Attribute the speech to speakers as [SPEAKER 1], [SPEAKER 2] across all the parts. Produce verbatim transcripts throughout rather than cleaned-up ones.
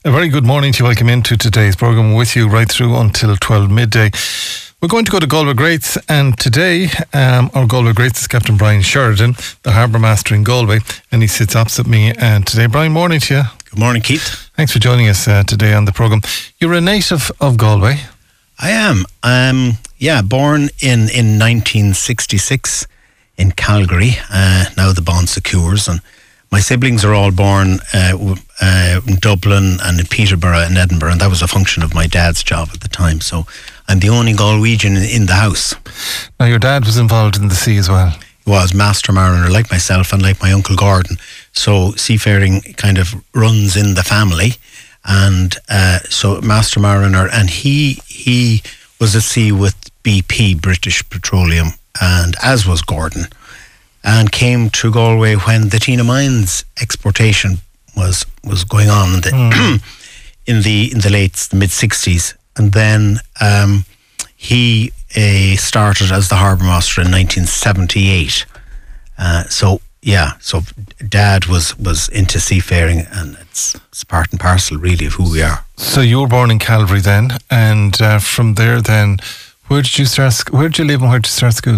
[SPEAKER 1] A very good morning to you. Welcome into today's programme with you right through until twelve midday. We're going to go to Galway Greats, and today um, our Galway Greats is Captain Brian Sheridan, the Harbour Master in Galway, and he sits opposite me and today. Brian, morning to you.
[SPEAKER 2] Good morning, Keith.
[SPEAKER 1] Thanks for joining us uh, today on the programme. You're a native of Galway.
[SPEAKER 2] I am. Um, yeah, born in, in nineteen sixty-six in Calgary, uh, now the Bon Secours, and my siblings are all born uh, uh, in Dublin and in Peterborough and Edinburgh, and that was a function of my dad's job at the time. So I'm the only Galwegian in, in the house.
[SPEAKER 1] Now, your dad was involved in the sea as well.
[SPEAKER 2] He was master mariner, like myself and like my Uncle Gordon. So seafaring kind of runs in the family, and uh, so master mariner, and he he was at sea with B P, British Petroleum, and as was Gordon, and came to Galway when the Tina Mines exportation was was going on in the mm. in the in the late mid sixties, and then um, he uh, started as the harbour master in nineteen seventy-eight. Uh, so yeah, so Dad was was into seafaring, and it's, it's part and parcel really of who we are.
[SPEAKER 1] So you were born in Calvary then, and uh, from there then, where did you start? Where did you live and where did you start school?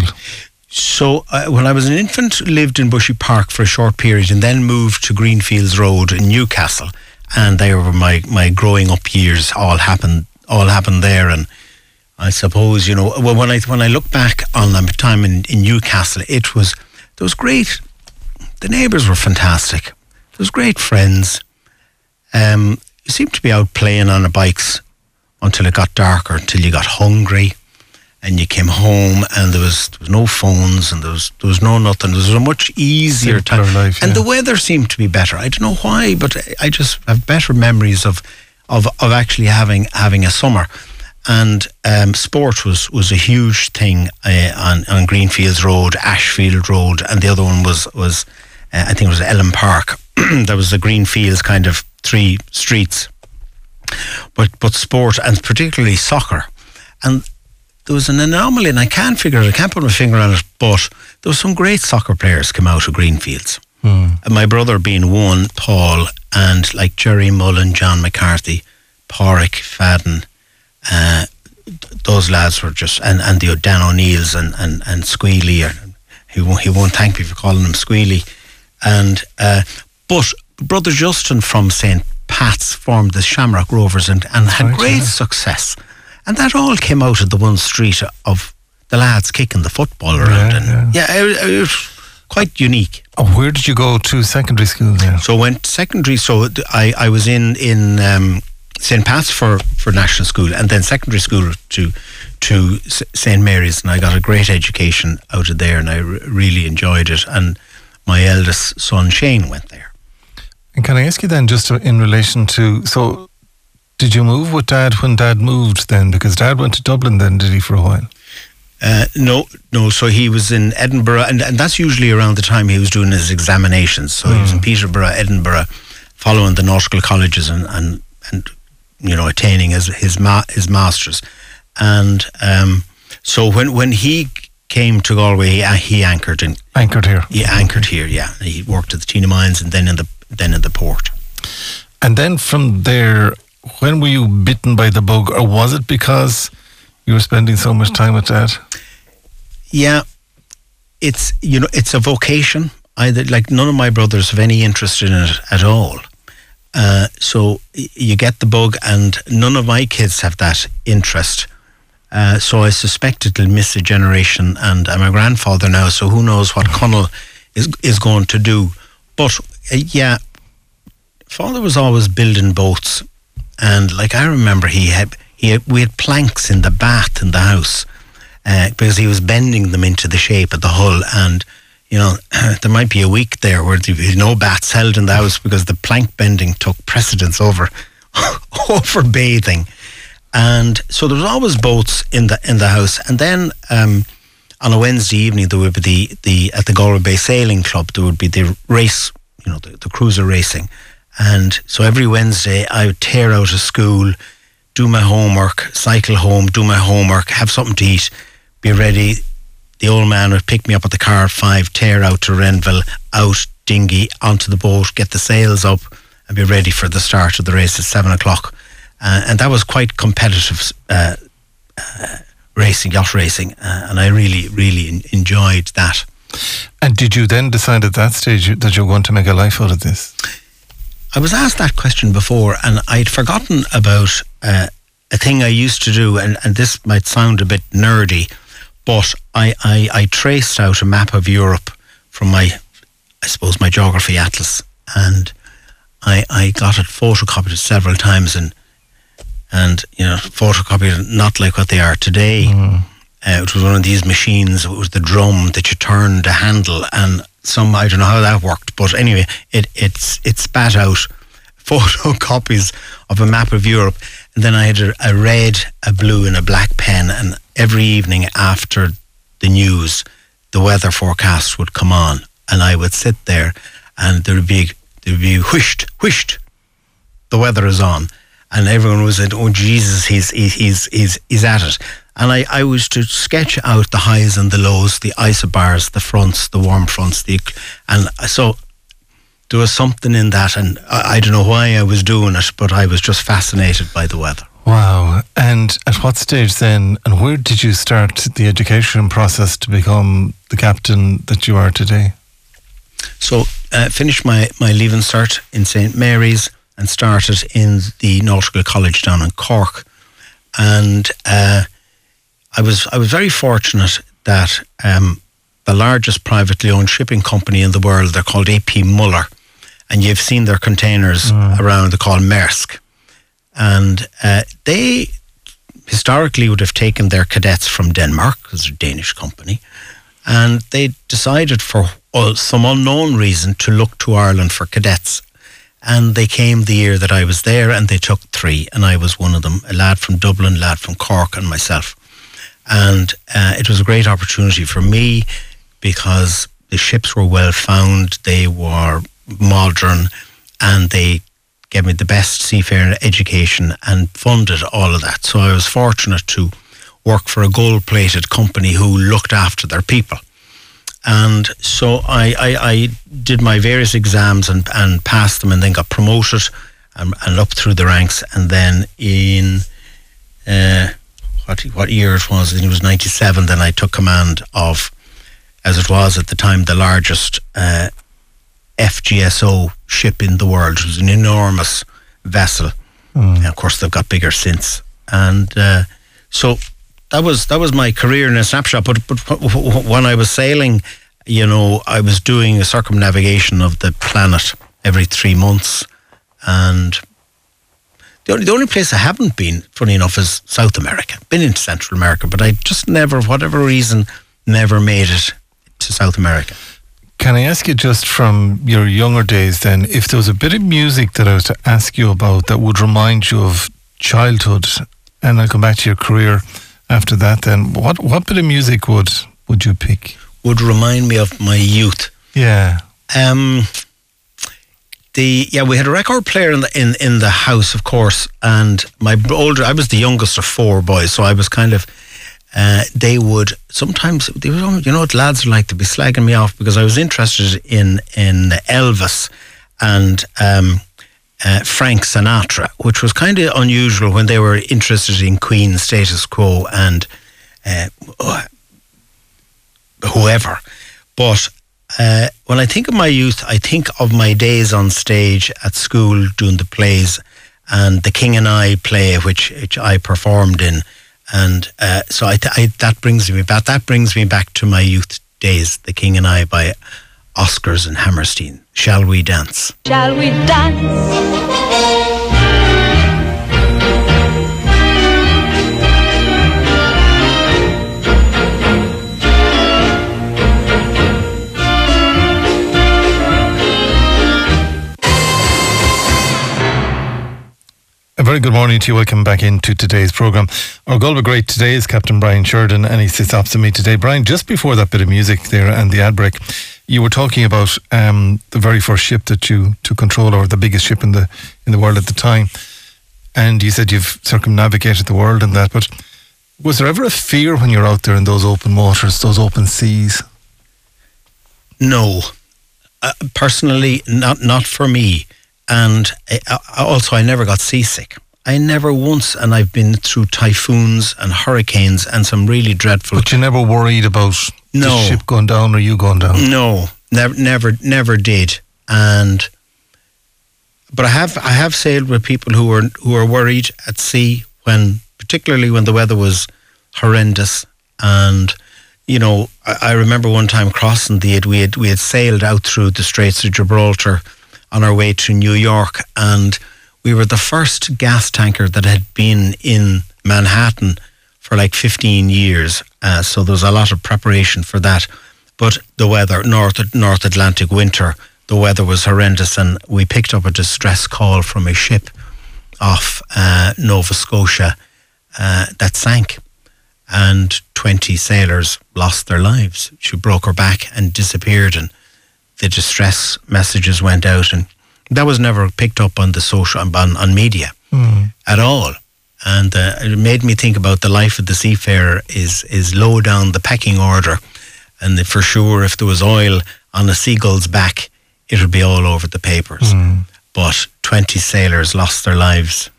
[SPEAKER 2] So uh, when I was an infant, lived in Bushy Park for a short period, and then moved to Greenfields Road in Newcastle, and there were my, my growing up years. All happened all happened there, and I suppose, you know, well, when I when I look back on the time in, in Newcastle, it was there was great. The neighbours were fantastic. There was great friends. Um, you seemed to be out playing on the bikes until it got darker, until you got hungry. And you came home, and there was there was no phones, and there was there was no nothing. There was a much easier
[SPEAKER 1] Simpler
[SPEAKER 2] time,
[SPEAKER 1] life,
[SPEAKER 2] and
[SPEAKER 1] yeah.
[SPEAKER 2] the weather seemed to be better. I don't know why, but I just have better memories of of, of actually having having a summer. And um, sport was, was a huge thing uh, on on Greenfields Road, Ashfield Road, and the other one was was uh, I think it was Ellen Park. There was the Greenfields kind of three streets, but but sport, and particularly soccer, and there was an anomaly, and I can't figure it, I can't put my finger on it, but there were some great soccer players come out of Greenfields. Hmm. And my brother being one, Paul, and like Jerry Mullen, John McCarthy, Porrick, Fadden, uh, those lads were just, and, and the Dan O'Neills and, and, and Squealy, or, he, won't, he won't thank me for calling him Squealy. And, uh, but Brother Justin from Saint Pat's formed the Shamrock Rovers and, and had
[SPEAKER 1] right,
[SPEAKER 2] great
[SPEAKER 1] yeah.
[SPEAKER 2] success. And that all came out of the one street of the lads kicking the football around.
[SPEAKER 1] Yeah,
[SPEAKER 2] and
[SPEAKER 1] yeah.
[SPEAKER 2] yeah, it, it was quite unique.
[SPEAKER 1] Oh, where did you go to secondary school then?
[SPEAKER 2] So I went secondary, so I, I was in, in um, Saint Pat's for, for national school, and then secondary school to to Saint Mary's, and I got a great education out of there, and I r- really enjoyed it. And my eldest son, Shane, went there.
[SPEAKER 1] And can I ask you then, just in relation to, so did you move with Dad when Dad moved then? Because Dad went to Dublin then, did he, for a while?
[SPEAKER 2] Uh, no, no. So he was in Edinburgh, and, and that's usually around the time he was doing his examinations. So mm. he was in Peterborough, Edinburgh, following the nautical colleges and, and, and you know, attaining his his, ma- his masters. And um, so when when he came to Galway, he, he anchored in
[SPEAKER 1] anchored here.
[SPEAKER 2] He anchored here, yeah. He worked at the Tina Mines, and then in the then in the port.
[SPEAKER 1] And then from there, when were you bitten by the bug, or was it because you were spending so much time with Dad?
[SPEAKER 2] Yeah, it's, you know, it's a vocation. I like none of my brothers have any interest in it at all. Uh, so you get the bug, and none of my kids have that interest. Uh, so I suspect it'll miss a generation, and I'm a grandfather now, so who knows what Connell is is going to do. But uh, yeah, Father was always building boats. And like I remember, he had he had, we had planks in the bath in the house uh, because he was bending them into the shape of the hull. And you know, there might be a week there where there was no baths held in the house because the plank bending took precedence over over bathing. And so there was always boats in the in the house. And then um, on a Wednesday evening, there would be the the at the Galway Bay Sailing Club, there would be the race, you know, the, the cruiser racing. And so every Wednesday I would tear out of school, do my homework, cycle home, do my homework, have something to eat, be ready. The old man would pick me up at the car at five, tear out to Renville, out dinghy, onto the boat, get the sails up, and be ready for the start of the race at seven o'clock. Uh, and that was quite competitive uh, uh, racing, yacht racing, uh, and I really, really en- enjoyed that.
[SPEAKER 1] And did you then decide at that stage that you were going to make a life out of this?
[SPEAKER 2] I was asked that question before, and I'd forgotten about uh, a thing I used to do, and, and this might sound a bit nerdy, but I, I, I traced out a map of Europe from my, I suppose, my geography atlas, and I, I got it photocopied several times, and and you know, photocopied not like what they are today. Mm. Uh, it was one of these machines. It was the drum that you turned the handle, and some I don't know how that worked, but anyway, it it's it spat out photocopies of a map of Europe, and then I had a, a red, a blue, and a black pen, and every evening after the news, the weather forecast would come on, and I would sit there, and there would be there would be whished, whished, the weather is on. And everyone was saying, "Oh Jesus, he's he's he's he's at it." And I, I was to sketch out the highs and the lows, the isobars, the fronts, the warm fronts, the and so there was something in that, and I, I don't know why I was doing it, but I was just fascinated by the weather.
[SPEAKER 1] Wow! And at what stage then, and where did you start the education process to become the captain that you are today?
[SPEAKER 2] So, uh, finished my my Leaving Cert in Saint Mary's, and started in the Nautical College down in Cork. And uh, I was I was very fortunate that um, the largest privately owned shipping company in the world, they're called A P Muller, and you've seen their containers mm. around, they're called Maersk. And uh, they historically would have taken their cadets from Denmark, because they're a Danish company, and they decided for uh, some unknown reason to look to Ireland for cadets. And they came the year that I was there, and they took three, and I was one of them, a lad from Dublin, a lad from Cork, and myself. And uh, it was a great opportunity for me because the ships were well found, they were modern, and they gave me the best seafaring education and funded all of that. So I was fortunate to work for a gold-plated company who looked after their people. And so I, I, I did my various exams and, and passed them, and then got promoted and, and up through the ranks. And then in uh, what what year it was, I think it was ninety-seven, then I took command of, as it was at the time, the largest uh, F G S O ship in the world. It was an enormous vessel. Mm. And of course, they've got bigger since. And uh, so... That was that was my career in a snapshot. But but when I was sailing, you know, I was doing a circumnavigation of the planet every three months, and the only the only place I haven't been, funny enough, is South America. Been in Central America, but I just never, for whatever reason, never made it to South America.
[SPEAKER 1] Can I ask you, just from your younger days, then, if there was a bit of music that I was to ask you about that would remind you of childhood, and I'll come back to your career after that, then what what bit of music would would you pick?
[SPEAKER 2] Would remind me of my youth.
[SPEAKER 1] Yeah.
[SPEAKER 2] Um. The yeah, we had a record player in the in, in the house, of course, and my older. I was the youngest of four boys, so I was kind of. Uh, they would sometimes they would, you know what lads are like, to be slagging me off because I was interested in in Elvis and um. Uh, Frank Sinatra, which was kind of unusual when they were interested in Queen, Status Quo, and uh, whoever. But uh, when I think of my youth, I think of my days on stage at school doing the plays, and the King and I play, which which I performed in, and uh, so I, th- I that brings me back. That brings me back to my youth days. The King and I by Oscars and Hammerstein. Shall we dance?
[SPEAKER 3] Shall we dance?
[SPEAKER 1] A very good morning to you. Welcome back into today's programme. Our Galway great today is Captain Brian Sheridan, and he sits opposite me today. Brian, just before that bit of music there and the ad break, you were talking about um, the very first ship that you took control over, the biggest ship in the in the world at the time. And you said you've circumnavigated the world and that, but was there ever a fear when you're out there in those open waters, those open seas?
[SPEAKER 2] No. Uh, personally, not not for me. and uh, also I never got seasick. I never once, and I've been through typhoons and hurricanes and some really dreadful.
[SPEAKER 1] But you never worried about
[SPEAKER 2] no.
[SPEAKER 1] the ship going down or you going down?
[SPEAKER 2] No, never, never, never did. And but I have, I have sailed with people who were who were worried at sea when, particularly when the weather was horrendous. And you know, I, I remember one time crossing the we had we had sailed out through the Straits of Gibraltar on our way to New York, and we were the first gas tanker that had been in Manhattan for like fifteen years. Uh, so there was a lot of preparation for that. But the weather, North North Atlantic winter, the weather was horrendous, and we picked up a distress call from a ship off uh, Nova Scotia uh, that sank, and twenty sailors lost their lives. She broke her back and disappeared, and the distress messages went out, and that was never picked up on the social on, on media mm. at all. And uh, it made me think about the life of the seafarer is is low down the pecking order, and for sure if there was oil on a seagull's back, it would be all over the papers. Mm. But twenty sailors lost their lives.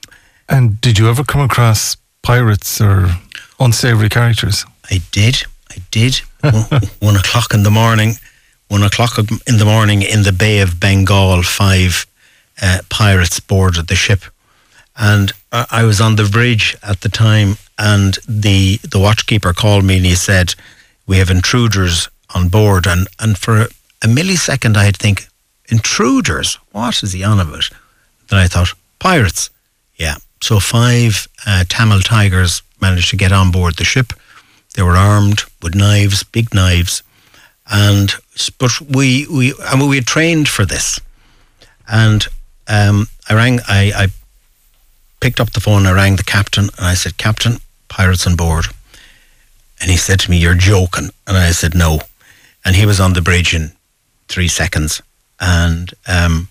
[SPEAKER 1] And did you ever come across pirates or unsavoury characters?
[SPEAKER 2] I did. I did. one, one o'clock in the morning. One o'clock in the morning in the Bay of Bengal, five uh, pirates boarded the ship. And uh, I was on the bridge at the time, and the, the watchkeeper called me and he said, "We have intruders on board." And, and for a, a millisecond I'd think, intruders? What is he on about? Then I thought, pirates. Yeah. So five uh, Tamil tigers managed to get on board the ship. They were armed with knives, big knives. And but we we I mean we had trained for this, and um, I rang. I, I picked up the phone. I rang the captain, and I said, "Captain, pirates on board." And he said to me, "You're joking." And I said, "No." And he was on the bridge in three seconds, and um,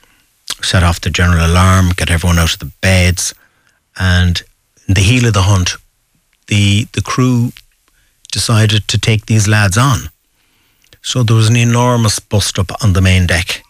[SPEAKER 2] set off the general alarm, get everyone out of the beds, and in the heel of the hunt, the the crew decided to take these lads on. So there was an enormous bust-up on the main deck.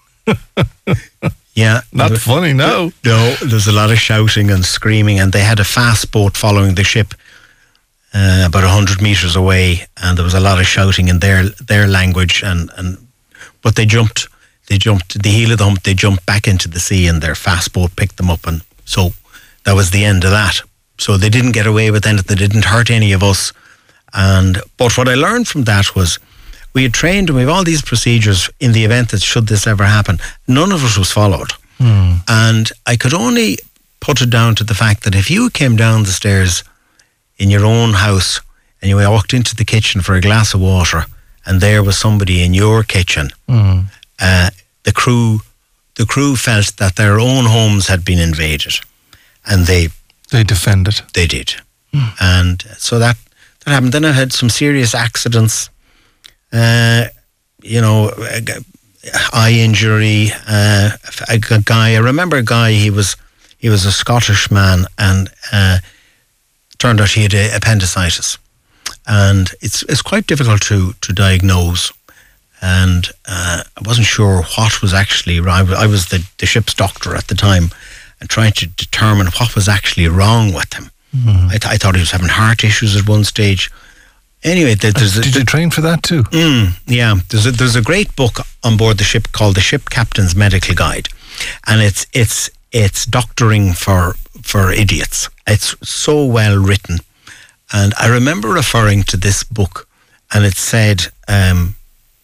[SPEAKER 2] Yeah.
[SPEAKER 1] Not funny, no.
[SPEAKER 2] No, there's a lot of shouting and screaming, and they had a fast boat following the ship uh, about one hundred metres away, and there was a lot of shouting in their their language, and, and but they jumped, they jumped, the heel of the hump, they jumped back into the sea, and their fast boat picked them up, and so that was the end of that. So they didn't get away with anything, they didn't hurt any of us. And but what I learned from that was, we had trained and we have all these procedures in the event that should this ever happen. None of it was followed. Mm. And I could only put it down to the fact that if you came down the stairs in your own house and you walked into the kitchen for a glass of water and there was somebody in your kitchen, mm. uh, the crew the crew felt that their own homes had been invaded, and they
[SPEAKER 1] they defended.
[SPEAKER 2] They did. Mm. And so that, that happened. Then I had some serious accidents. Uh, you know, eye injury. Uh, a, a guy. I remember a guy. He was he was a Scottish man, and uh, turned out he had appendicitis, and it's it's quite difficult to to diagnose. And uh, I wasn't sure what was actually wrong. I was the, the ship's doctor at the time, and trying to determine what was actually wrong with him. Mm-hmm. I, th- I thought he was having heart issues at one stage. Anyway, there's
[SPEAKER 1] did
[SPEAKER 2] a,
[SPEAKER 1] you train for that too?
[SPEAKER 2] Mm, yeah, there's a, there's a great book on board the ship called The Ship Captain's Medical Guide, and it's it's it's doctoring for for idiots. It's so well written, and I remember referring to this book, and it said, um,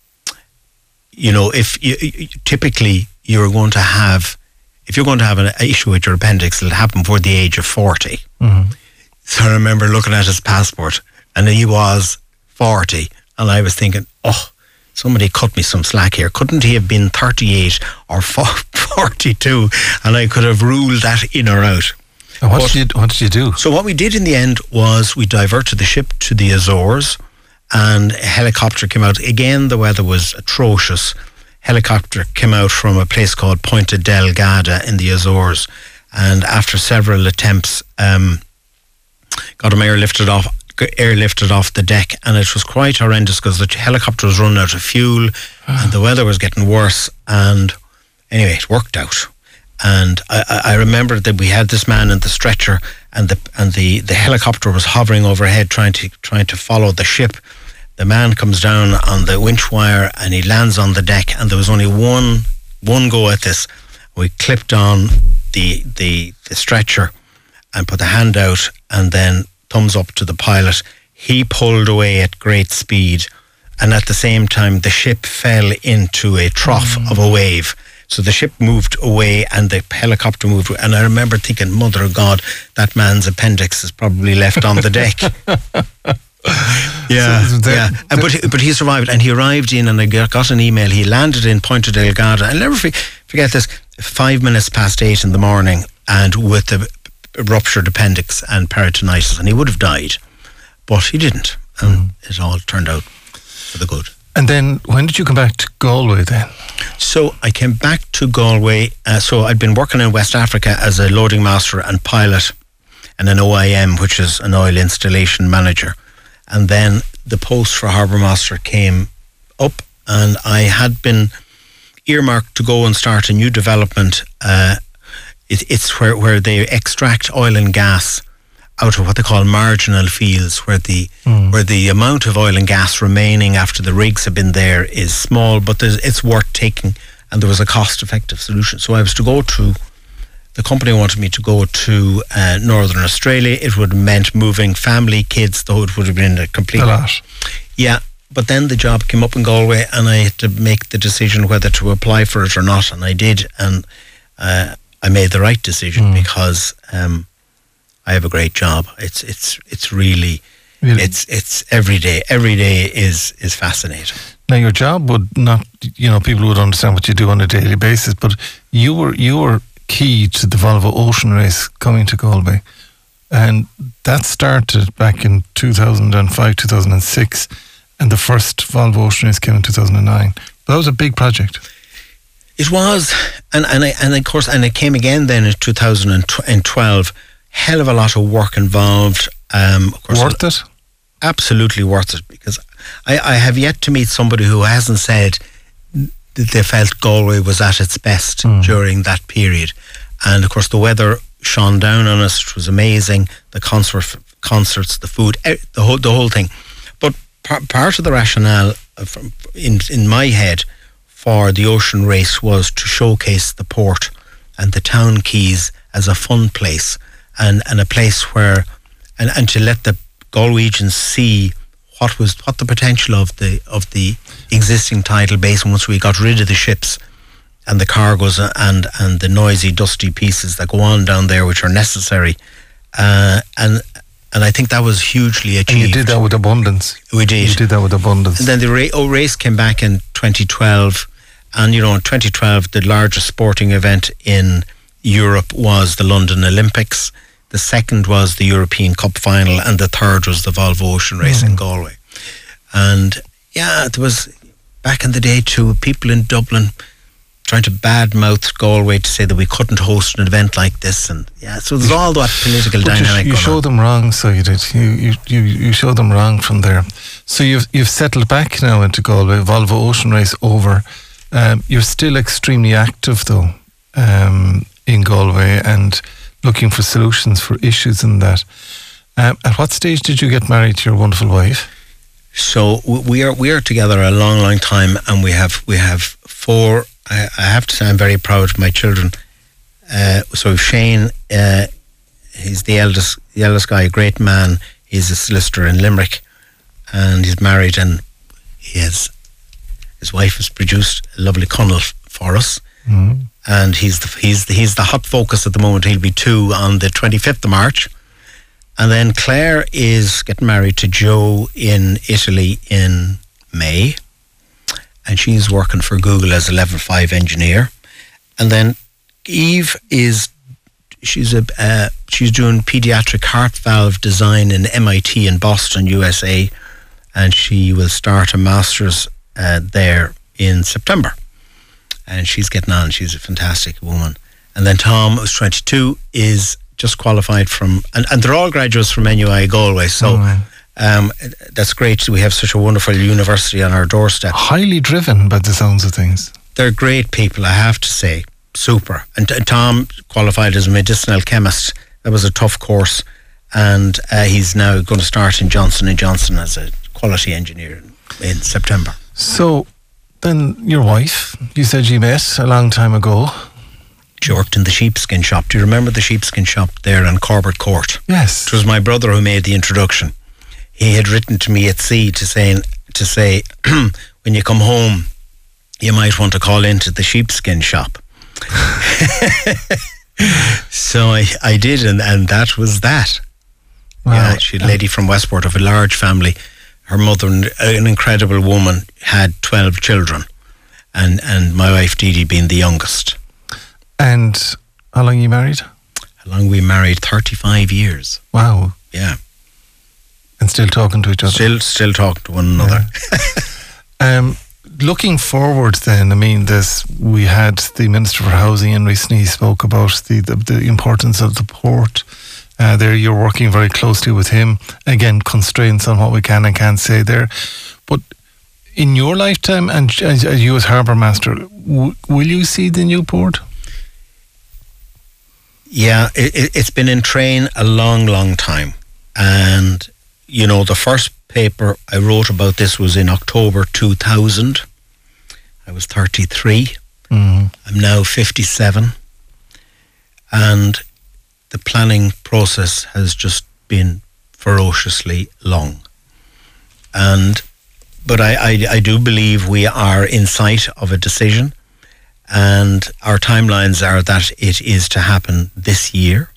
[SPEAKER 2] you know, if you, you, typically you're going to have, if you're going to have an issue with your appendix, it'll happen before the age of forty. Mm-hmm. So I remember looking at his passport, and he was forty, and I was thinking, oh, somebody cut me some slack here. Couldn't he have been thirty-eight or forty-two, and I could have ruled that in or out?
[SPEAKER 1] And what, but, did you, what did you do?
[SPEAKER 2] So what we did in the end was we diverted the ship to the Azores, and a helicopter came out. Again, the weather was atrocious. Helicopter came out from a place called Ponta Delgada in the Azores, and after several attempts, um, got him airlifted off airlifted off the deck, and it was quite horrendous because the helicopter was running out of fuel and the weather was getting worse, and anyway, it worked out. And I, I remember that we had this man in the stretcher, and the and the, the helicopter was hovering overhead, trying to trying to follow the ship. The man comes down on the winch wire, and he lands on the deck. And there was only one one go at this. We clipped on the the, the stretcher, and put the hand out, and then thumbs up to the pilot. He pulled away at great speed, and at the same time, the ship fell into a trough mm. of a wave. So the ship moved away and the helicopter moved away. And I remember thinking, Mother of God, that man's appendix is probably left on the deck. yeah, so there, yeah. There, but, but he survived, and he arrived in, and I got an email. He landed in Ponta Delgado. I'll never forget this, five minutes past eight in the morning, and with the ruptured appendix and peritonitis, and he would have died. But he didn't. And mm. it all turned out for the good.
[SPEAKER 1] And then, when did you come back to Galway then?
[SPEAKER 2] So I came back to Galway. Uh, so I'd been working in West Africa as a loading master and pilot, and an O I M, which is an oil installation manager. And then the post for harbour master came up, and I had been earmarked to go and start a new development. Uh, it, it's where, where they extract oil and gas out of what they call marginal fields, where the mm. where the amount of oil and gas remaining after the rigs have been there is small, but it's worth taking, and there was a cost-effective solution. So I was to go to, the company wanted me to go to uh, Northern Australia. It would have meant moving family, kids, though it would have been a complete...
[SPEAKER 1] A lot.
[SPEAKER 2] Yeah, but then the job came up in Galway, and I had to make the decision whether to apply for it or not, and I did, and uh, I made the right decision mm. because... Um, I have a great job. It's it's it's really, really, it's it's every day. Every day is is fascinating.
[SPEAKER 1] Now your job would not, you know, people would understand what you do on a daily basis, but you were you were key to the Volvo Ocean Race coming to Galway, and that started back in two thousand five, two thousand six, and the first Volvo Ocean Race came in two thousand nine. But that was a big project.
[SPEAKER 2] It was, and and I, and of course, and it came again then in two thousand twelve. Hell of a lot of work involved. Um, of course,
[SPEAKER 1] worth it?
[SPEAKER 2] Absolutely worth it, because I, I have yet to meet somebody who hasn't said that they felt Galway was at its best mm. during that period. And of course, the weather shone down on us, which was amazing. The concert, concerts, the food, the whole the whole thing. But par- part of the rationale from, in in my head for the Ocean Race was to showcase the port and the town quays as a fun place. And, and a place where, and, and to let the Galwegians see what was what the potential of the of the existing tidal basin once we got rid of the ships and the cargoes and and the noisy, dusty pieces that go on down there, which are necessary, uh, and and I think that was hugely achieved.
[SPEAKER 1] And you did that with abundance.
[SPEAKER 2] We did.
[SPEAKER 1] You did that with abundance.
[SPEAKER 2] And then the ra- oh, race came back in twenty twelve, and you know, in twenty twelve, the largest sporting event in Europe was the London Olympics. The second was the European Cup final, and the third was the Volvo Ocean Race mm. in Galway. And yeah, there was, back in the day too, people in Dublin trying to badmouth Galway to say that we couldn't host an event like this. And yeah, so there's all that political but dynamic
[SPEAKER 1] you, you
[SPEAKER 2] going
[SPEAKER 1] showed
[SPEAKER 2] on.
[SPEAKER 1] them wrong, so you did. You, you, you, you showed them wrong from there. So you've, you've settled back now into Galway, Volvo Ocean Race over. Um, you're still extremely active though um, in Galway, and looking for solutions for issues in that. Um, at what stage did you get married to your wonderful wife?
[SPEAKER 2] So we are we are together a long, long time, and we have we have four. I, I have to say, I'm very proud of my children. Uh, so Shane, uh, he's the eldest, the eldest guy, a great man. He's a solicitor in Limerick, and he's married, and he has his wife has produced a lovely Connell for us. Mm. And he's the, he's the, he's the hot focus at the moment. He'll be two on the twenty-fifth of March. And then Claire is getting married to Joe in Italy in May. And she's working for Google as a level five engineer. And then Eve is, she's a uh, she's doing pediatric heart valve design in M I T in Boston, U S A. And she will start a master's uh, there in September. And she's getting on. She's a fantastic woman. And then Tom, who's twenty-two, is just qualified from, and, and they're all graduates from N U I Galway. So oh, um, that's great. We have such a wonderful university on our doorstep.
[SPEAKER 1] Highly driven by the sounds of things.
[SPEAKER 2] They're great people, I have to say. super. And uh, Tom qualified as a medicinal chemist. That was a tough course, and uh, he's now going to start in Johnson and Johnson as a quality engineer in, in September.
[SPEAKER 1] So then your wife, you said you met a long time ago.
[SPEAKER 2] She worked in the sheepskin shop. Do you remember the sheepskin shop there on Corbett Court?
[SPEAKER 1] Yes.
[SPEAKER 2] It was my brother who made the introduction. He had written to me at sea to say, to say when you come home, you might want to call into the sheepskin shop. So I, I did, and, and that was that.
[SPEAKER 1] Wow.
[SPEAKER 2] Yeah, she had a lady from Westport of a large family. Her mother, an incredible woman, had twelve children, and, and my wife Dee Dee being the youngest.
[SPEAKER 1] And how long are you married?
[SPEAKER 2] How long we married? thirty-five years.
[SPEAKER 1] Wow.
[SPEAKER 2] Yeah.
[SPEAKER 1] And still talking to each other?
[SPEAKER 2] Still still talking to one another.
[SPEAKER 1] Yeah. um, looking forward then, I mean, this, we had the Minister for Housing and recently spoke about the, the, the importance of the port. Uh, there you're working very closely with him. Again, constraints on what we can and can't say there. But in your lifetime, and as, as you as Harbour Master, w- will you see the new port?
[SPEAKER 2] Yeah, it, it's been in train a long, long time. And, you know, the first paper I wrote about this was in October two thousand. I was thirty-three.
[SPEAKER 1] Mm-hmm.
[SPEAKER 2] I'm now fifty-seven. And the planning process has just been ferociously long. And, but I, I, I do believe we are in sight of a decision. And our timelines are that it is to happen this year.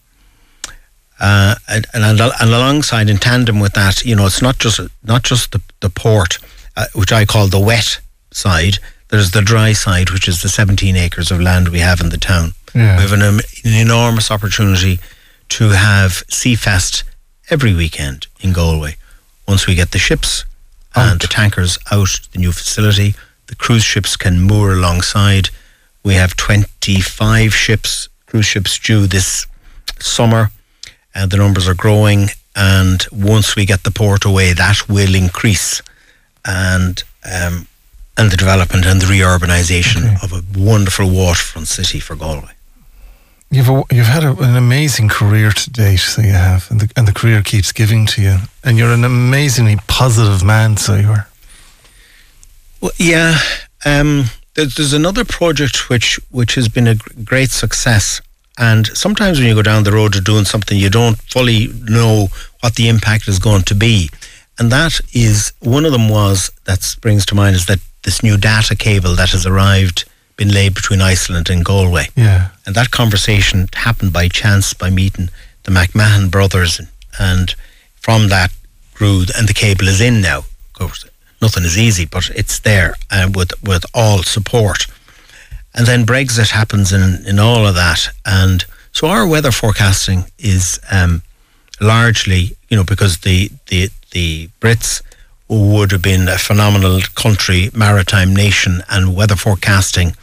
[SPEAKER 2] Uh, and, and, and alongside, in tandem with that, you know, it's not just not just the, the port, uh, which I call the wet side. There's the dry side, which is the seventeen acres of land we have in the town.
[SPEAKER 1] Yeah.
[SPEAKER 2] We have an, an enormous opportunity to have Seafest every weekend in Galway. Once we get the ships
[SPEAKER 1] out.
[SPEAKER 2] and the tankers out, the new facility, the cruise ships can moor alongside. We have twenty-five ships, cruise ships due this summer, and the numbers are growing. And once we get the port away, that will increase, and um, and the development and the reurbanisation
[SPEAKER 1] Okay.
[SPEAKER 2] of a wonderful waterfront city for Galway.
[SPEAKER 1] You've a, you've had a, an amazing career to date, so you have, and the, and the career keeps giving to you. And you're an amazingly positive man, so you are.
[SPEAKER 2] Well, yeah. Um, there's, there's another project which which has been a gr- great success. And sometimes when you go down the road to doing something, you don't fully know what the impact is going to be. And that is, one of them was, that springs to mind, is that this new data cable that has arrived, been laid between Iceland and Galway.
[SPEAKER 1] Yeah.
[SPEAKER 2] And that conversation happened by chance, by meeting the McMahon brothers. And, and from that grew, and the cable is in now. Of course, nothing is easy, but it's there uh, with, with all support. And then Brexit happens in, in all of that. And so our weather forecasting is um, largely, you know, because the, the, the Brits would have been a phenomenal country, maritime nation, and weather forecasting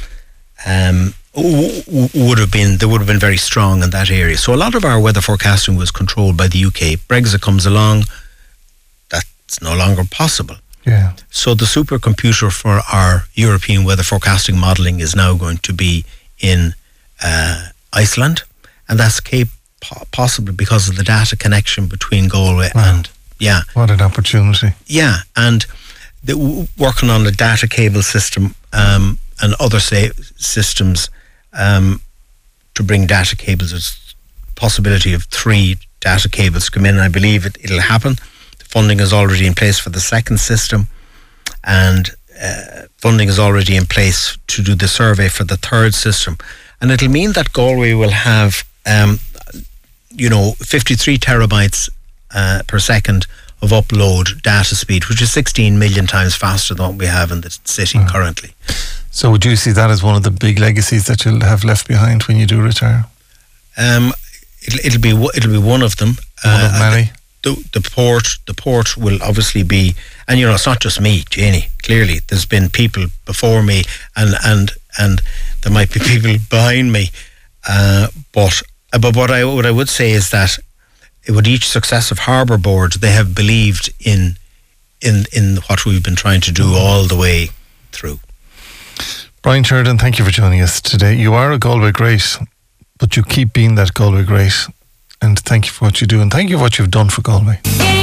[SPEAKER 2] um, w- w- would have been, they would have been very strong in that area. So a lot of our weather forecasting was controlled by the U K. Brexit comes along, that's no longer possible.
[SPEAKER 1] Yeah.
[SPEAKER 2] So the supercomputer for our European weather forecasting modelling is now going to be in uh, Iceland, and that's Cape possibly because of the data connection between Galway
[SPEAKER 1] Wow.
[SPEAKER 2] and yeah,
[SPEAKER 1] What an opportunity.
[SPEAKER 2] yeah, and the, w- working on the data cable system um, and other say, systems um, to bring data cables. There's possibility of three data cables come in, and I believe it, it'll happen. Funding is already in place for the second system, and uh, funding is already in place to do the survey for the third system. And it'll mean that Galway will have, um, you know, fifty-three terabytes uh, per second of upload data speed, which is sixteen million times faster than what we have in the city
[SPEAKER 1] Mm.
[SPEAKER 2] currently.
[SPEAKER 1] So would you see that as one of the big legacies that you'll have left behind when you do retire?
[SPEAKER 2] Um, it'll, it'll be w- it'll be one of them.
[SPEAKER 1] One of many?
[SPEAKER 2] The, the port, the port will obviously be, and you know, it's not just me, Janie. Clearly, there's been people before me, and and and there might be people behind me. Uh, but but what I what I would say is that with each successive harbour board, they have believed in in in what we've been trying to do all the way through.
[SPEAKER 1] Brian Sheridan, thank you for joining us today. You are a Galway great, but you keep being that Galway great. And thank you for what you do, and thank you for what you've done for Galway.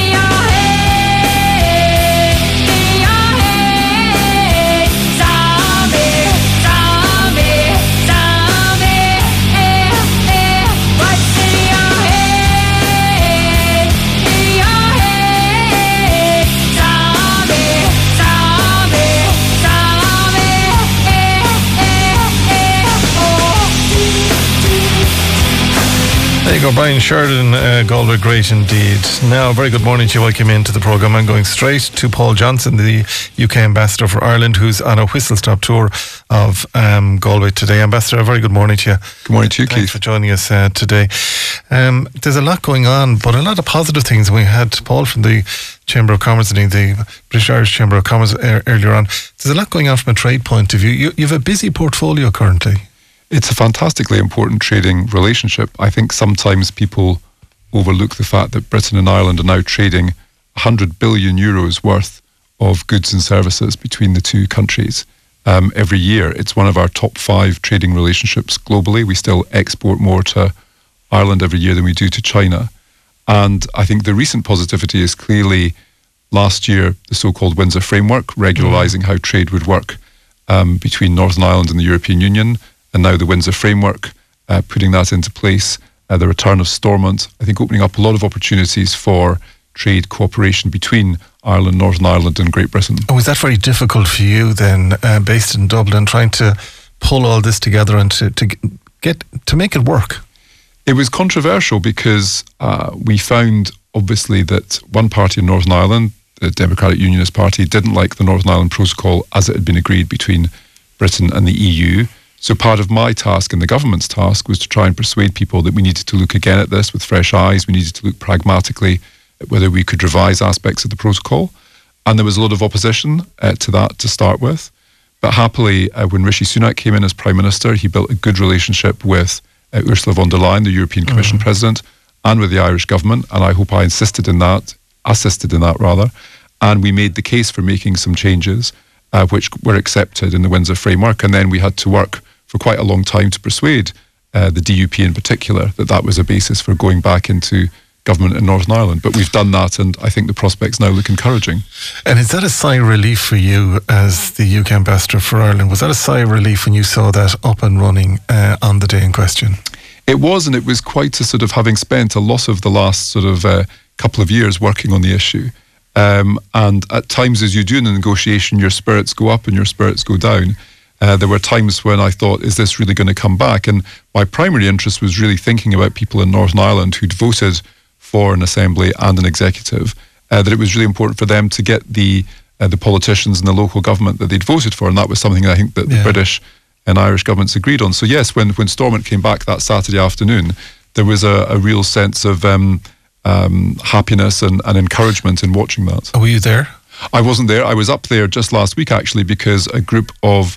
[SPEAKER 1] There you go, Brian Sheridan, uh, Galway great indeed. Now, very good morning to you. Welcome into the programme. I'm going straight to Paul Johnson, the U K Ambassador for Ireland, who's on a whistle-stop tour of um, Galway today. Ambassador, a very good morning to you.
[SPEAKER 4] Good morning to you,
[SPEAKER 1] Thanks
[SPEAKER 4] Keith.
[SPEAKER 1] for joining us uh, today. Um, there's a lot going on, but a lot of positive things. We had Paul from the Chamber of Commerce, and the British Irish Chamber of Commerce er- earlier on. There's a lot going on from a trade point of view. You, you have a busy portfolio currently.
[SPEAKER 4] It's a fantastically important trading relationship. I think sometimes people overlook the fact that Britain and Ireland are now trading one hundred billion euros worth of goods and services between the two countries um, every year. It's one of our top five trading relationships globally. We still export more to Ireland every year than we do to China. And I think the recent positivity is clearly last year, the so-called Windsor Framework, regularising mm. how trade would work um, between Northern Ireland and the European Union. And now the Windsor Framework, uh, putting that into place, uh, the return of Stormont, I think opening up a lot of opportunities for trade cooperation between Ireland, Northern Ireland and Great Britain.
[SPEAKER 1] Oh, is that very difficult for you then, uh, based in Dublin, trying to pull all this together and to, to get to make it work?
[SPEAKER 4] It was controversial because uh, we found, obviously, that one party in Northern Ireland, the Democratic Unionist Party, didn't like the Northern Ireland Protocol as it had been agreed between Britain and the E U. So part of my task and the government's task was to try and persuade people that we needed to look again at this with fresh eyes. We needed to look pragmatically at whether we could revise aspects of the protocol. And there was a lot of opposition uh, to that to start with. But happily, uh, when Rishi Sunak came in as Prime Minister, he built a good relationship with uh, Ursula von der Leyen, the European Commission mm. President, and with the Irish government. And I hope I insisted in that, assisted in that rather. And we made the case for making some changes, uh, which were accepted in the Windsor Framework. And then we had to work for quite a long time to persuade uh, the D U P in particular that that was a basis for going back into government in Northern Ireland. But we've done that, and I think the prospects now look encouraging.
[SPEAKER 1] And is that a sigh of relief for you as the U K Ambassador for Ireland? Was that a sigh of relief when you saw that up and running uh, on the day in question?
[SPEAKER 4] It was, and it was quite a sort of, having spent a lot of the last sort of uh, couple of years working on the issue. Um, and at times, as you do in a negotiation, your spirits go up and your spirits go down. Uh, there were times when I thought, is this really going to come back? And my primary interest was really thinking about people in Northern Ireland who'd voted for an assembly and an executive, uh, that it was really important for them to get the uh, the politicians and the local government that they'd voted for. And that was something I think that yeah. the British and Irish governments agreed on. So yes, when, when Stormont came back that Saturday afternoon, there was a, a real sense of um, um, happiness and, and encouragement in watching that.
[SPEAKER 1] Were you there?
[SPEAKER 4] I wasn't there. I was up there just last week, actually, because a group of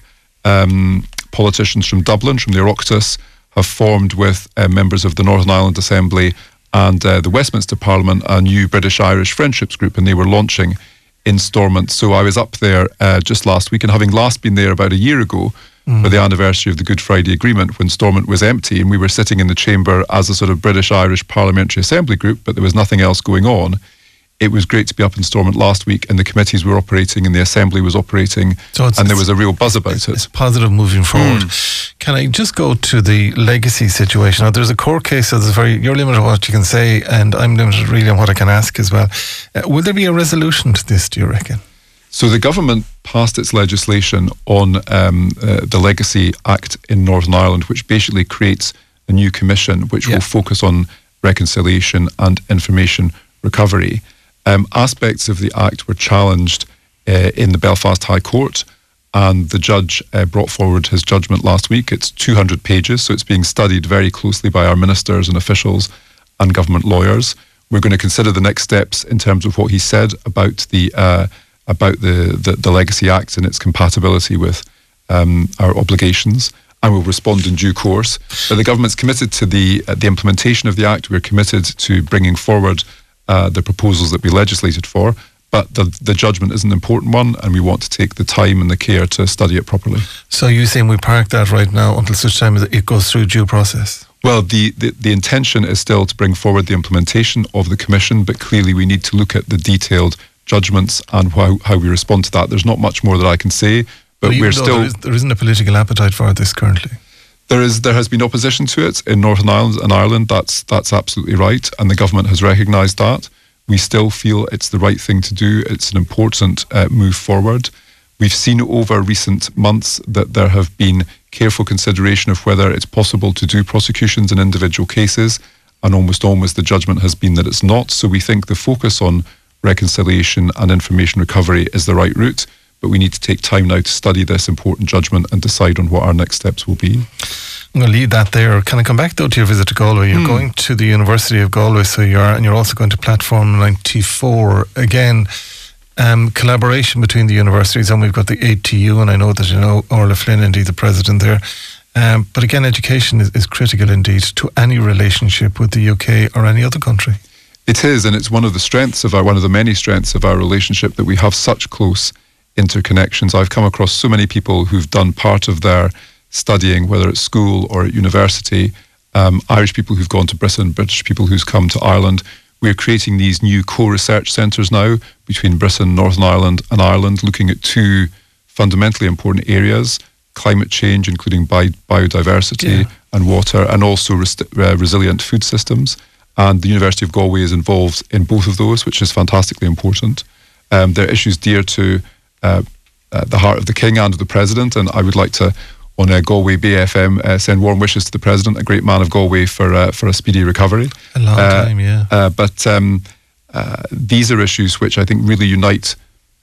[SPEAKER 4] Um, politicians from Dublin, from the Oireachtas, have formed with uh, members of the Northern Ireland Assembly and uh, the Westminster Parliament a new British-Irish Friendships Group, and they were launching in Stormont. So I was up there uh, just last week, and having last been there about a year ago mm. for the anniversary of the Good Friday Agreement, when Stormont was empty, and we were sitting in the chamber as a sort of British-Irish Parliamentary Assembly group, but there was nothing else going on. It was great to be up in Stormont last week, and the committees were operating and the Assembly was operating, so and there was a real buzz about
[SPEAKER 1] it's,
[SPEAKER 4] it.
[SPEAKER 1] It's positive moving forward. Mm. Can I just go to the legacy situation? Now, there's a court case, so there's very, you're limited on what you can say, and I'm limited really on what I can ask as well. Uh, will there be a resolution to this, do you reckon?
[SPEAKER 4] So the government passed its legislation on um, uh, the Legacy Act in Northern Ireland, which basically creates a new commission which yeah. will focus on reconciliation and information recovery. Um, aspects of the Act were challenged uh, in the Belfast High Court, and the judge uh, brought forward his judgment last week. It's two hundred pages, so it's being studied very closely by our ministers and officials and government lawyers. We're going to consider the next steps in terms of what he said about the uh, about the, the, the Legacy Act and its compatibility with um, our obligations, and we'll respond in due course. But the government's committed to the uh, the implementation of the Act. We're committed to bringing forward Uh, the proposals that we legislated for, but the the judgment is an important one, and we want to take the time and the care to study it properly.
[SPEAKER 1] So you're saying we park that right now until such time as it goes through due process?
[SPEAKER 4] Well, the, the, the intention is still to bring forward the implementation of the Commission, but clearly we need to look at the detailed judgments and how, how we respond to that. There's not much more that I can say, but
[SPEAKER 1] well,
[SPEAKER 4] we're still...
[SPEAKER 1] There, is, there isn't a political appetite for this currently.
[SPEAKER 4] There is. There has been opposition to it in Northern Ireland and Ireland. That's that's absolutely right, and the government has recognised that. We still feel it's the right thing to do. It's an important uh, move forward. We've seen over recent months that there have been careful consideration of whether it's possible to do prosecutions in individual cases, and almost always the judgment has been that it's not. So we think the focus on reconciliation and information recovery is the right route, but we need to take time now to study this important judgment and decide on what our next steps will be.
[SPEAKER 1] I'm going to leave that there. Can I come back though to your visit to Galway? You're mm. going to the University of Galway, so you are, and you're also going to Platform ninety-four. Again, um, collaboration between the universities, and we've got the A T U, and I know that you know Orla Flynn, indeed the president there. Um, but again, education is, is critical indeed to any relationship with the U K or any other country.
[SPEAKER 4] It is, and it's one of the strengths of our, one of the many strengths of our relationship, that we have such close interconnections. I've come across so many people who've done part of their studying, whether at school or at university, um, Irish people who've gone to Britain, British people who've come to Ireland. We're creating these new co-research centres now between Britain, Northern Ireland and Ireland, looking at two fundamentally important areas: climate change, including bi- biodiversity yeah. and water, and also res- uh, resilient food systems. And the University of Galway is involved in both of those, which is fantastically important. Um, they're issues dear to uh, uh, the heart of the King and of the President, and I would like to, on uh, Galway Bay F M, uh, send warm wishes to the President, a great man of Galway, for uh, for a speedy recovery.
[SPEAKER 1] A long
[SPEAKER 4] uh,
[SPEAKER 1] time, yeah.
[SPEAKER 4] Uh, but um, uh, these are issues which I think really unite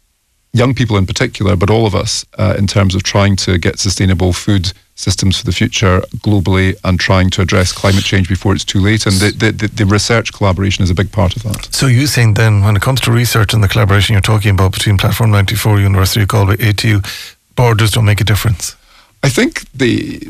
[SPEAKER 4] young people in particular, but all of us, uh, in terms of trying to get sustainable food systems for the future globally and trying to address climate change before it's too late. And the, the, the, the research collaboration is a big part of that.
[SPEAKER 1] So you're saying then, when it comes to research and the collaboration you're talking about between Platform ninety-four, University of Galway, A T U, borders don't make a difference?
[SPEAKER 4] I think the...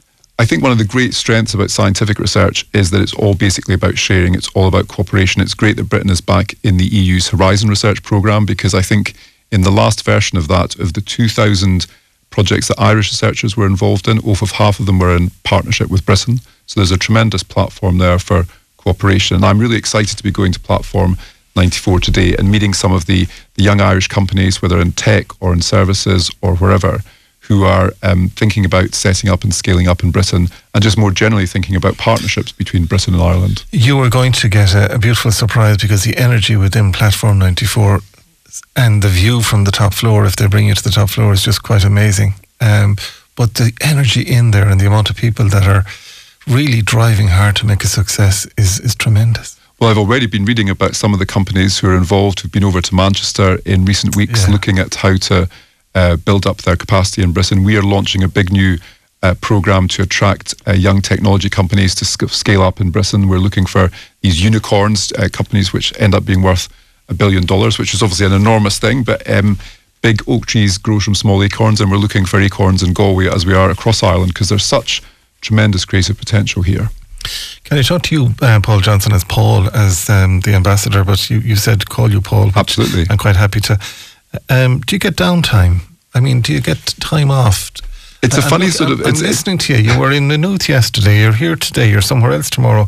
[SPEAKER 4] I think one of the great strengths about scientific research is that it's all basically about sharing. It's all about cooperation. It's great that Britain is back in the E U's Horizon Research Programme, because I think in the last version of that, of the two thousand projects that Irish researchers were involved in, over half of them were in partnership with Britain. So there's a tremendous platform there for cooperation. And I'm really excited to be going to Platform ninety-four today and meeting some of the, the young Irish companies, whether in tech or in services or wherever, who are um, thinking about setting up and scaling up in Britain, and just more generally thinking about partnerships between Britain and Ireland.
[SPEAKER 1] You are going to get a, a beautiful surprise, because the energy within Platform ninety-four and the view from the top floor, if they bring you to the top floor, is just quite amazing. Um, but the energy in there and the amount of people that are really driving hard to make a success is, is tremendous.
[SPEAKER 4] Well, I've already been reading about some of the companies who are involved, who've been over to Manchester in recent weeks, yeah. looking at how to Uh, build up their capacity in Britain. We are launching a big new uh, programme to attract uh, young technology companies to sc- scale up in Britain. We're looking for these unicorns, uh, companies which end up being worth a billion dollars, which is obviously an enormous thing, but um, big oak trees grow from small acorns, and we're looking for acorns in Galway as we are across Ireland, because there's such tremendous creative potential here.
[SPEAKER 1] Can I talk to you, uh, Paul Johnson, as Paul, as um, the ambassador, but you, you said call you Paul.
[SPEAKER 4] Absolutely.
[SPEAKER 1] I'm quite happy to. Um, do you get downtime? I mean, do you get time off?
[SPEAKER 4] It's a
[SPEAKER 1] I'm
[SPEAKER 4] funny
[SPEAKER 1] look,
[SPEAKER 4] sort of...
[SPEAKER 1] I'm, I'm listening to you. You were in Maynooth yesterday. You're here today. You're somewhere else tomorrow.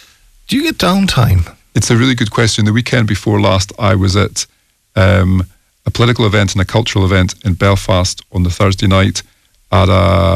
[SPEAKER 1] Do you get downtime?
[SPEAKER 4] It's a really good question. The weekend before last, I was at um, a political event and a cultural event in Belfast on the Thursday night, at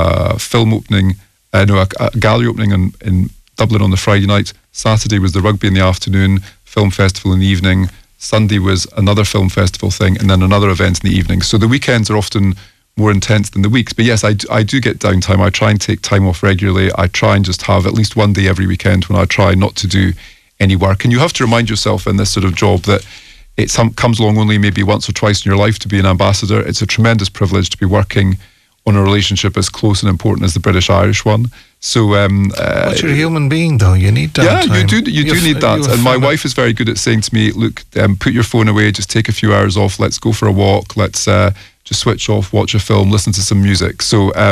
[SPEAKER 4] a film opening, uh, no, a, a gallery opening in, in Dublin on the Friday night. Saturday was the rugby in the afternoon, film festival in the evening. Sunday was another film festival thing, and then another event in the evening. So the weekends are often more intense than the weeks. But yes, I, I do get downtime. I try and take time off regularly. I try and just have at least one day every weekend when I try not to do any work. And you have to remind yourself in this sort of job that it some, comes along only maybe once or twice in your life to be an ambassador. It's a tremendous privilege to be working on a relationship as close and important as the British-Irish one. So, um, uh,
[SPEAKER 1] but you're a human being, though. You need downtime.
[SPEAKER 4] Yeah, you do. You
[SPEAKER 1] You've,
[SPEAKER 4] do need that. And my wife is very good at saying to me, "Look, um, put your phone away. Just take a few hours off. Let's go for a walk. Let's uh, just switch off, watch a film, listen to some music." So, um,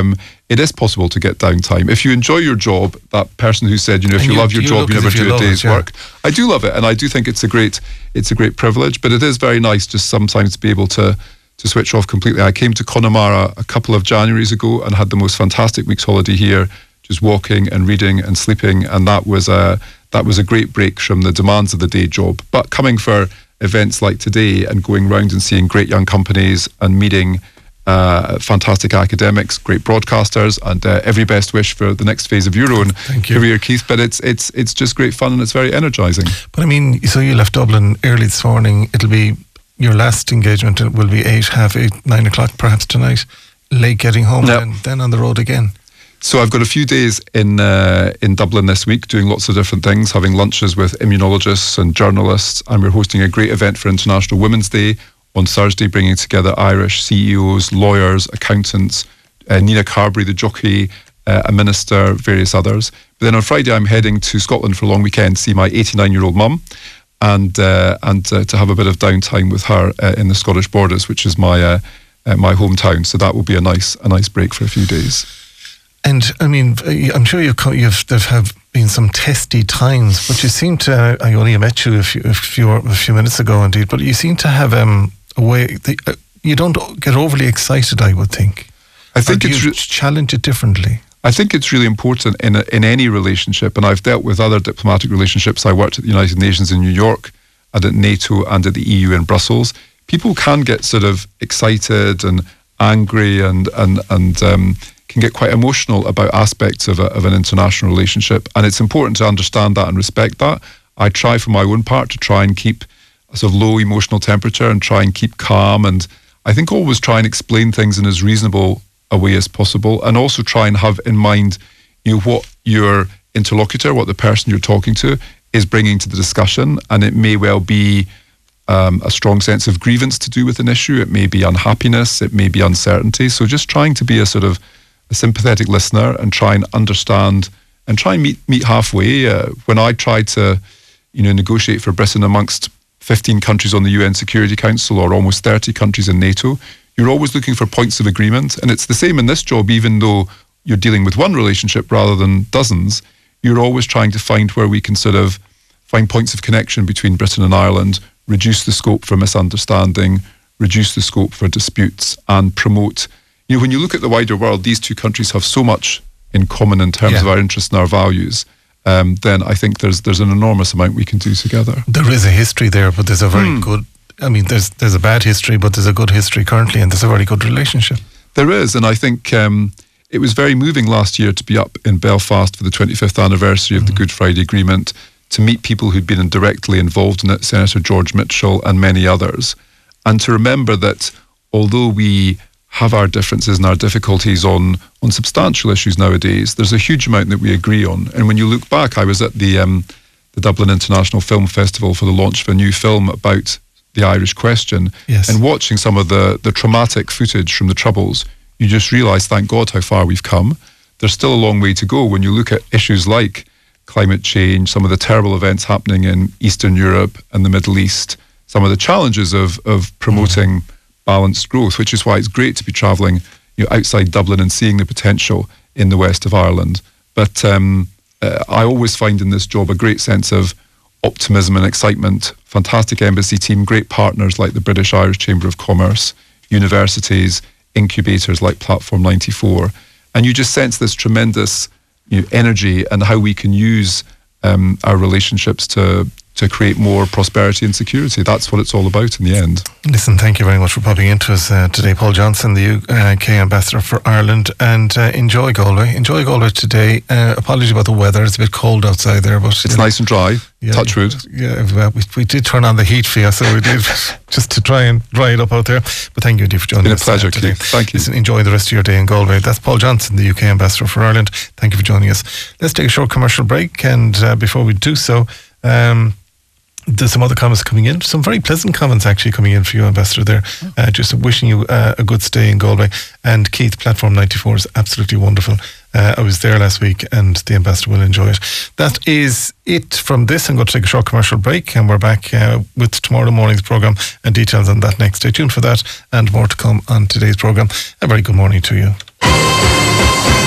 [SPEAKER 4] it is possible to get downtime. If you enjoy your job, that person who said, you know, if
[SPEAKER 1] And
[SPEAKER 4] you,
[SPEAKER 1] you-
[SPEAKER 4] love your
[SPEAKER 1] you
[SPEAKER 4] job,
[SPEAKER 1] look
[SPEAKER 4] you
[SPEAKER 1] as
[SPEAKER 4] never
[SPEAKER 1] if you
[SPEAKER 4] do a
[SPEAKER 1] love it,
[SPEAKER 4] day's
[SPEAKER 1] yeah.
[SPEAKER 4] work. I do love it, and I do think it's a great, it's a great privilege. But it is very nice just sometimes to be able to to switch off completely. I came to Connemara a couple of Januaries ago and had the most fantastic week's holiday here, just walking and reading and sleeping, and that was a that was a great break from the demands of the day job. But coming for events like today and going round and seeing great young companies and meeting uh, fantastic academics, great broadcasters, and uh, every best wish for the next phase of your own
[SPEAKER 1] Thank you.
[SPEAKER 4] career, Keith. But it's it's it's just great fun and it's very energising.
[SPEAKER 1] But I mean, so you left Dublin early this morning. It'll be your last engagement. It will be eight, half eight, nine o'clock, perhaps tonight. Late getting home,
[SPEAKER 4] Yep.
[SPEAKER 1] and then on the road again.
[SPEAKER 4] So I've got a few days in uh, in Dublin this week doing lots of different things, having lunches with immunologists and journalists, and we're hosting a great event for International Women's Day on Thursday, bringing together Irish C E Os, lawyers, accountants, uh, Nina Carberry, the jockey, uh, a minister, various others. But then on Friday I'm heading to Scotland for a long weekend to see my eighty-nine-year-old mum and uh, and uh, to have a bit of downtime with her uh, in the Scottish Borders, which is my uh, uh, my hometown. So that will be a nice a nice break for a few days.
[SPEAKER 1] And I mean, I'm sure you've, co- you've there have been some testy times, but you seem to. I only met you a few a few, a few minutes ago, indeed. But you seem to have um, a way. The, uh, you don't get overly excited, I would think.
[SPEAKER 4] I think
[SPEAKER 1] Or do
[SPEAKER 4] it's
[SPEAKER 1] you
[SPEAKER 4] re-
[SPEAKER 1] challenge it differently.
[SPEAKER 4] I think it's really important in a, in any relationship, and I've dealt with other diplomatic relationships. I worked at the United Nations in New York, and at NATO, and at the E U in Brussels. People can get sort of excited and angry, and and and um, can get quite emotional about aspects of a, of an international relationship, and it's important to understand that and respect that. I try, for my own part, to try and keep a sort of low emotional temperature and try and keep calm, and I think always try and explain things in as reasonable a way as possible, and also try and have in mind, you know, what your interlocutor, what the person you're talking to is bringing to the discussion, and it may well be um, a strong sense of grievance to do with an issue, it may be unhappiness, it may be uncertainty. So just trying to be a sort of a sympathetic listener and try and understand and try and meet meet halfway. Uh, when I tried to, you know, negotiate for Britain amongst fifteen countries on the U N Security Council, or almost thirty countries in NATO, you're always looking for points of agreement. And it's the same in this job, even though you're dealing with one relationship rather than dozens, you're always trying to find where we can sort of find points of connection between Britain and Ireland, reduce the scope for misunderstanding, reduce the scope for disputes, and promote. You know, when you look at the wider world, these two countries have so much in common in terms
[SPEAKER 1] Yeah.
[SPEAKER 4] of our interests and our values. Um, then I think there's there's an enormous amount we can do together.
[SPEAKER 1] There is a history there, but there's a very good. I mean, there's there's a bad history, but there's a good history currently, and there's a very good relationship.
[SPEAKER 4] There is, and I think um, it was very moving last year to be up in Belfast for the twenty-fifth anniversary of the Good Friday Agreement, to meet people who'd been directly involved in it, Senator George Mitchell and many others, and to remember that although we have our differences and our difficulties on on substantial issues nowadays, there's a huge amount that we agree on. And when you look back, I was at the um, the Dublin International Film Festival for the launch of a new film about the Irish question,
[SPEAKER 1] Yes.
[SPEAKER 4] and watching some of the the traumatic footage from the Troubles, you just realise, thank God, how far we've come. There's still a long way to go when you look at issues like climate change, some of the terrible events happening in Eastern Europe and the Middle East, some of the challenges of of promoting balanced growth, which is why it's great to be travelling, you know, outside Dublin and seeing the potential in the west of Ireland. But um, uh, I always find in this job a great sense of optimism and excitement. Fantastic embassy team, great partners like the British Irish Chamber of Commerce, universities, incubators like Platform ninety-four, and you just sense this tremendous, you know, energy and how we can use um, our relationships to to create more prosperity and security. That's what it's all about in the end.
[SPEAKER 1] Listen, thank you very much for popping into us uh, today, Paul Johnson, the U K Ambassador for Ireland, and uh, enjoy Galway. Enjoy Galway today. Uh, apologies about the weather; it's a bit cold outside there, but
[SPEAKER 4] It's nice and dry.
[SPEAKER 1] Yeah,
[SPEAKER 4] Touch wood.
[SPEAKER 1] Yeah, well, we, we did turn on the heat for you, so we did just to try and dry it up out there. But thank you indeed for joining
[SPEAKER 4] Been a
[SPEAKER 1] us
[SPEAKER 4] pleasure,
[SPEAKER 1] uh, today.
[SPEAKER 4] Keith. Thank you.
[SPEAKER 1] Listen, enjoy the rest of your day in Galway. That's Paul Johnson, the U K Ambassador for Ireland. Thank you for joining us. Let's take a short commercial break, and uh, before we do so, um, there's some other comments coming in. Some very pleasant comments actually coming in for you, Ambassador, there. Uh, just wishing you uh, a good stay in Galway. And Keith, Platform ninety-four is absolutely wonderful. Uh, I was there last week and the Ambassador will enjoy it. That is it from this. I'm going to take a short commercial break and we're back uh, with tomorrow morning's programme and details on that next. Stay tuned for that and more to come on today's programme. A very good morning to you.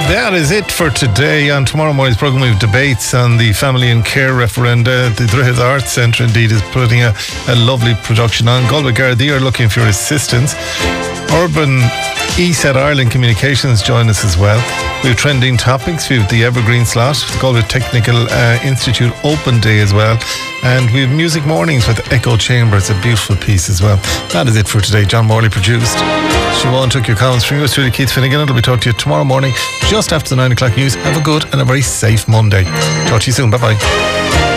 [SPEAKER 1] That is it for today. On tomorrow morning's programme, we have debates on the family and care referenda. The Drogheda Arts Centre, indeed, is putting a, a lovely production on. Galway Gardaí are looking for your assistance. Urban E S E T Ireland Communications join us as well. We have trending topics. We have the Evergreen slot, the Galway Technical uh, Institute Open Day as well. And we have Music Mornings with Echo Chamber. It's a beautiful piece as well. That is it for today. John Morley produced. Siobhan took your comments from yours truly, Keith Finnegan. It'll be talking to you tomorrow morning, just after the nine o'clock news. Have a good and a very safe Monday. Talk to you soon. Bye-bye.